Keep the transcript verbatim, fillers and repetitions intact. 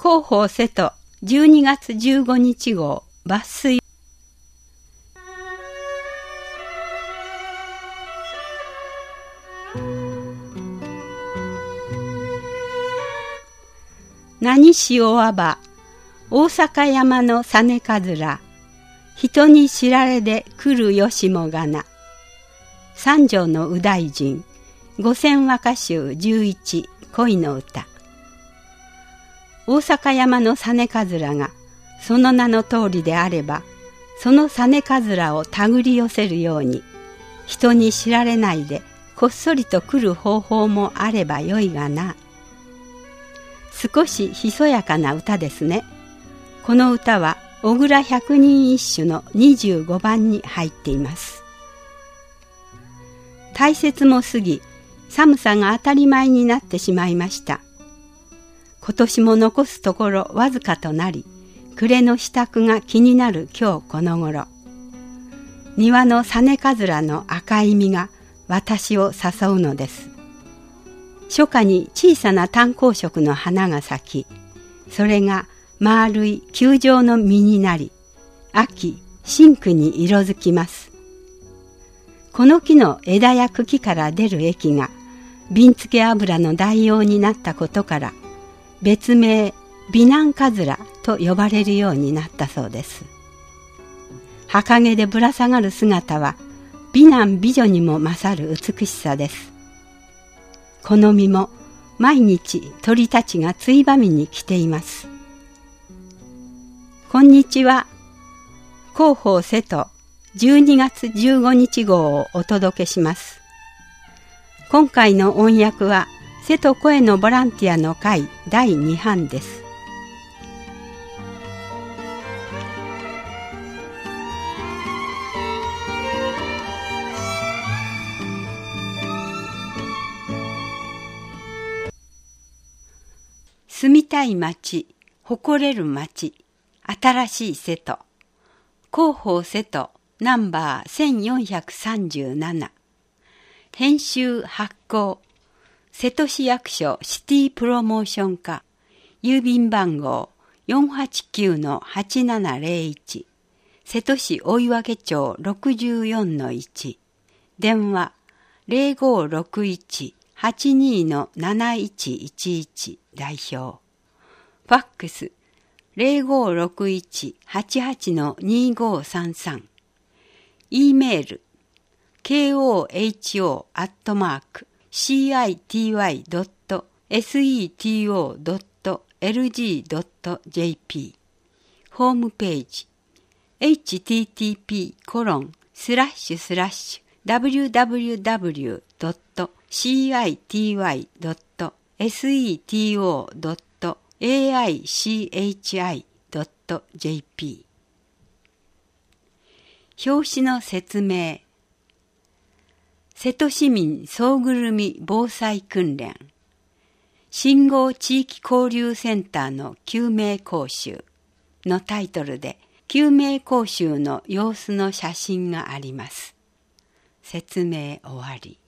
広報瀬戸じゅうにがつじゅうごにち号抜粋。何しおわば大阪山の実かずら、人に知られで来るよしもがな。三条の右大臣五千和歌集じゅういち恋の歌。大阪山の実かずらがその名の通りであれば、その実かずらを手繰り寄せるように、人に知られないでこっそりと来る方法もあればよいがな。少しひそやかな歌ですね。この歌は小倉百人一首のにじゅうごばんに入っています。大雪も過ぎ、寒さが当たり前になってしまいました。今年も残すところわずかとなり、暮れの支度が気になる今日この頃。庭の実かずらの赤い実が私を誘うのです。初夏に小さな単光色の花が咲き、それが丸い球状の実になり、秋深紅に色づきます。この木の枝や茎から出る液が瓶付け油の代用になったことから、別名美男かずらと呼ばれるようになったそうです。墓毛でぶら下がる姿は美男美女にも勝る美しさです。この実も毎日鳥たちがついばみに来ています。こんにちは。広報瀬戸じゅうにがつじゅうごにち号をお届けします。今回の音訳は瀬戸声のボランティアの会だいにばんです。住みたい町、誇れる町、新しい瀬戸。広報瀬戸ナンバーせんよんひゃくさんじゅうなな。編集発行。瀬戸市役所シティプロモーション課。郵便番号 よんはちきゅうのはちななゼロいち。瀬戸市追分町 ろくじゅうよんのいち。電話 ゼロごろくいちはちにのなないちいちいち 代表。ファックス ゼロごろくいちはちはちのにごさんさん。E メール ケーオーエイチオー アットマーク シーアイティーワイ ドット セト ドット エルジー ドット ジェーピー。ホームページ エイチティーティーピーコロンスラッシュスラッシュダブリューダブリューダブリュー ドット シーアイティーワイ ドット セト ドット エーアイシーエイチアイ ドット ジェーピー。表紙の説明。瀬戸市民総ぐるみ防災訓練。信号地域交流センターの救命講習のタイトルで、救命講習の様子の写真があります。説明終わり。